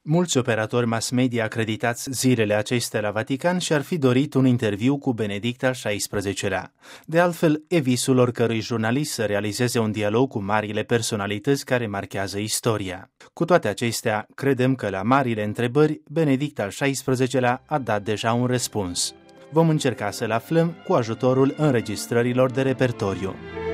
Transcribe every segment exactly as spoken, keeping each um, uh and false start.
Mulți operatori mass media acreditați zilele acestea la Vatican și-ar fi dorit un interviu cu Benedict al șaisprezecelea. De altfel, e visul oricărui jurnalist să realizeze un dialog cu marile personalități care marchează istoria. Cu toate acestea, credem că la marile întrebări, Benedict al șaisprezecelea a dat deja un răspuns. Vom încerca să-l aflăm cu ajutorul înregistrărilor de repertoriu.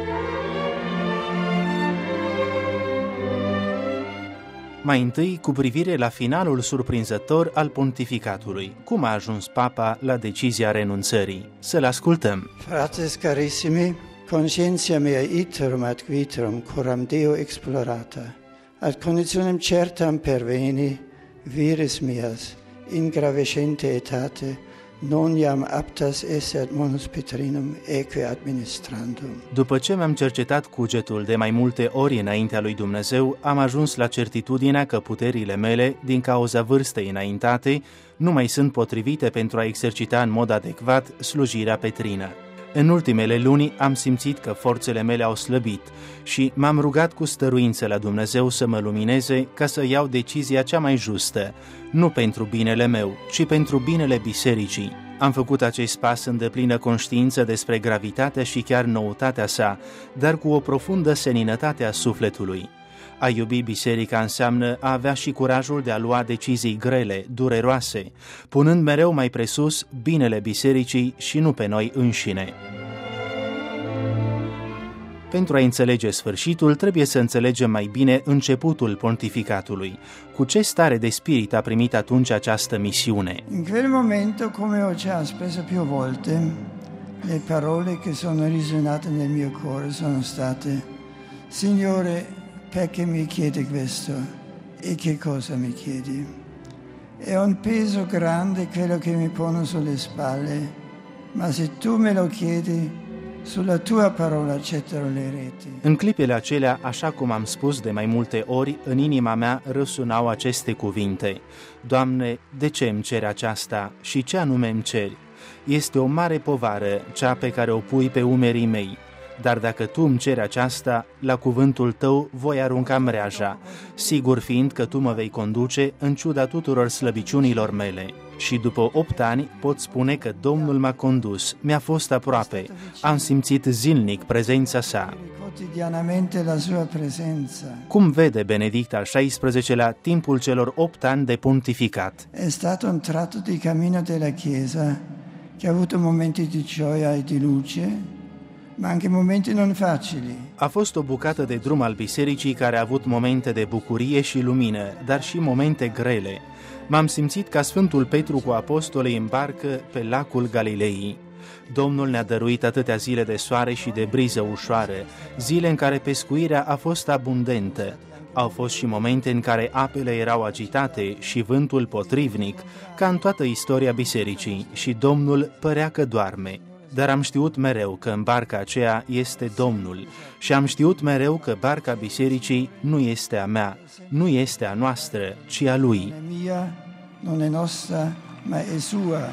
Mai întâi, cu privire la finalul surprinzător al pontificatului, cum a ajuns papa la decizia renunțării. Să-l ascultăm. Fratres carissimi, conscientia mea iterum ad viterum coram Deo explorata, ad conditionem certam perveni, viris mias, in gravescente etate, non iam aptas esse ad monus Petrinum eque administrandum. După ce mi-am cercetat cugetul de mai multe ori înaintea lui Dumnezeu, am ajuns la certitudinea că puterile mele, din cauza vârstei înaintate, nu mai sunt potrivite pentru a exercita în mod adecvat slujirea petrină. În ultimele luni am simțit că forțele mele au slăbit și m-am rugat cu stăruință la Dumnezeu să mă lumineze ca să iau decizia cea mai justă, nu pentru binele meu, ci pentru binele bisericii. Am făcut acest pas în deplină conștiință despre gravitatea și chiar noutatea sa, dar cu o profundă seninătate a sufletului. A iubi biserica înseamnă a avea și curajul de a lua decizii grele, dureroase, punând mereu mai presus binele bisericii și nu pe noi înșine. Pentru a înțelege sfârșitul, trebuie să înțelegem mai bine începutul pontificatului. Cu ce stare de spirit a primit atunci această misiune? In quel momento, come ho già speso più volte, le parole che sono risuonate nel mio cuore sono state: Signore, perché mi chiedi questo? E che cosa mi chiedi? È un peso grande quello che mi pone sulle spalle, ma se tu me lo chiedi, sulla tua parola accetterò le reti. În clipele acelea, așa cum am spus de mai multe ori, în inima mea răsunau aceste cuvinte: Doamne, de ce îmi ceri aceasta și ce anume îmi ceri? Este o mare povară, cea pe care o pui pe umerii mei. Dar dacă tu îmi ceri aceasta, la cuvântul tău voi arunca mreaja, sigur fiind că tu mă vei conduce în ciuda tuturor slăbiciunilor mele. Și după opt ani pot spune că Domnul m-a condus, mi-a fost aproape, am simțit zilnic prezența sa. La sua presenza. Cum vede Benedict al șaisprezecelea timpul celor opt ani de pontificat? È stato un tratto di cammino della Chiesa che ha avuto momenti di gioia e di luce, ma anche momenti non facili. A fost o bucată de drum al bisericii care a avut momente de bucurie și lumină, dar și momente grele. M-am simțit ca Sfântul Petru cu apostolii în barcă pe lacul Galilei. Domnul ne-a dăruit atâtea zile de soare și de briză ușoară, zile în care pescuirea a fost abundentă. Au fost și momente în care apele erau agitate și vântul potrivnic, ca în toată istoria bisericii, și Domnul părea că doarme. Dar am știut mereu că în barca aceea este Domnul și am știut mereu că barca bisericii nu este a mea, nu este a noastră, ci a Lui. Non è nostra, ma è sua.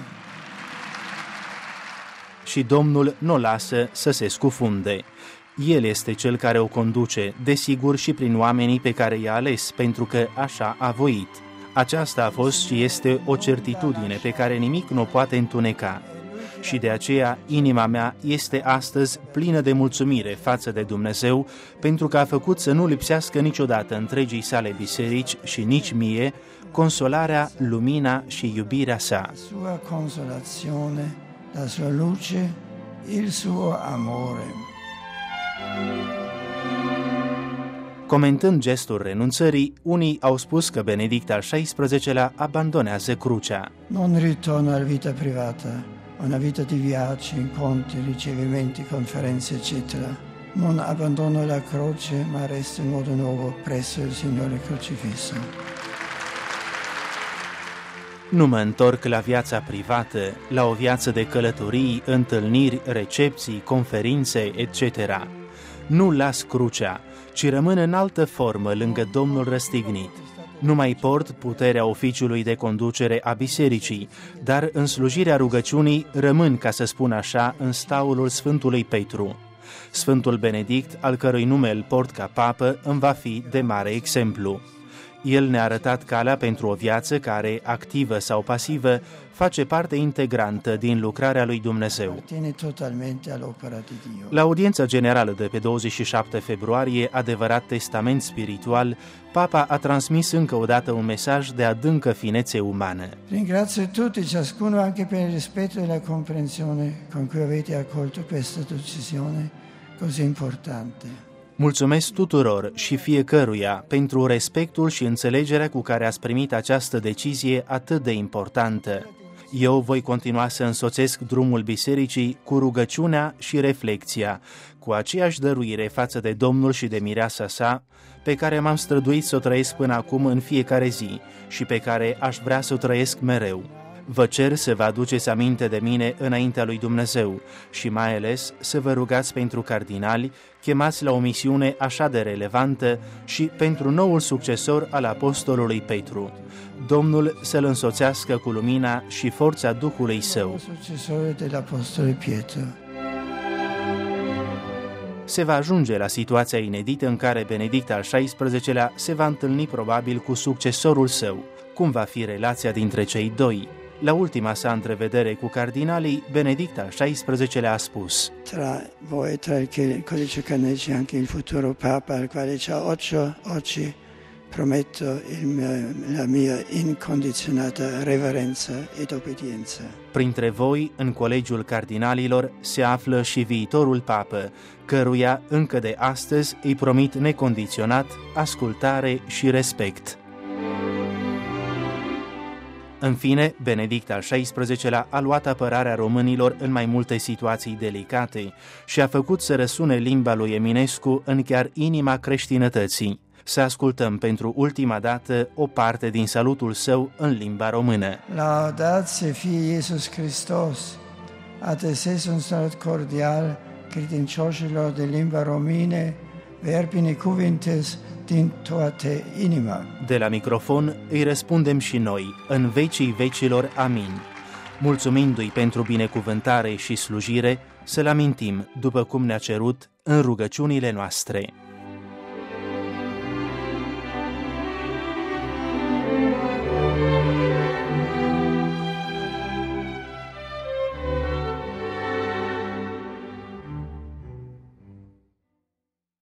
Și Domnul nu o lasă să se scufunde. El este cel care o conduce, desigur și prin oamenii pe care i-a ales, pentru că așa a voit. Aceasta a fost și este o certitudine pe care nimic nu o poate întuneca. Și de aceea inima mea este astăzi plină de mulțumire față de Dumnezeu, pentru că a făcut să nu lipsească niciodată întregii sale biserici și nici mie consolarea, lumina și iubirea sa. Sua consolazione, la sua luce, il suo amore. Comentând gestul renunțării, unii au spus că Benedict al șaisprezecelea abandonează crucea. Non ritorno alla vita privata, una vita di viaggi, incontri, ricevimenti, conferenze, eccetera. Non abbandono la croce, ma resto in modo nuovo presso il Signore crocifisso. Nu mă întorc la viața privată, la o viață de călătorii, întâlniri, recepții, conferințe, et cetera. Nu las crucea, ci rămân în altă formă lângă Domnul răstignit. Nu mai port puterea oficiului de conducere a bisericii, dar în slujirea rugăciunii rămân, ca să spun așa, în staulul Sfântului Petru. Sfântul Benedict, al cărui nume îl port ca papă, îmi va fi de mare exemplu. El ne-a arătat calea pentru o viață care, activă sau pasivă, face parte integrantă din lucrarea lui Dumnezeu. Totalmente all'opera di Dio. La audiența generală de pe douăzeci și șapte februarie, Adevărat Testament Spiritual, Papa a transmis încă o dată un mesaj de adâncă finețe umană. Ringrazio tutti, ciascuno anche per il rispetto e la comprensione con cui avete accolto questa decisione così importante. Mulțumesc tuturor și fiecăruia pentru respectul și înțelegerea cu care ați primit această decizie atât de importantă. Eu voi continua să însoțesc drumul bisericii cu rugăciunea și reflecția, cu aceeași dăruire față de Domnul și de mireasa sa, pe care m-am străduit să o trăiesc până acum în fiecare zi și pe care aș vrea să o trăiesc mereu. Vă cer să vă aduceți aminte de mine înaintea lui Dumnezeu și mai ales să vă rugați pentru cardinali chemați la o misiune așa de relevantă și pentru noul succesor al apostolului Petru. Domnul să-l însoțească cu lumina și forța Duhului Său. Successore dell'apostolo Pietro. Se va ajunge la situația inedită în care Benedict al șaisprezecelea se va întâlni probabil cu succesorul său. Cum va fi relația dintre cei doi? La ultima sa întrevedere cu cardinalii, Benedict al șaisprezecelea a spus: Tra voi, tra il codice canonico, anche il futuro Papa, al quale già oggi prometto il mio, la mia incondizionata reverenza ed obbedienza. Printre voi, în colegiul cardinalilor, se află și viitorul papă, căruia încă de astăzi îi promit necondiționat ascultare și respect. În fine, Benedict al șaisprezecelea a luat apărarea românilor în mai multe situații delicate și a făcut să răsune limba lui Eminescu în chiar inima creștinătății. Să ascultăm pentru ultima dată o parte din salutul său în limba română. Laudați fie Iisus Hristos, adresez un salut cordial credincioșilor de limba română, verbine cuvintes din toată inima. De la microfon îi răspundem și noi, în vecii vecilor, amin. Mulțumindu-i pentru binecuvântare și slujire, să-l amintim, după cum ne-a cerut, în rugăciunile noastre.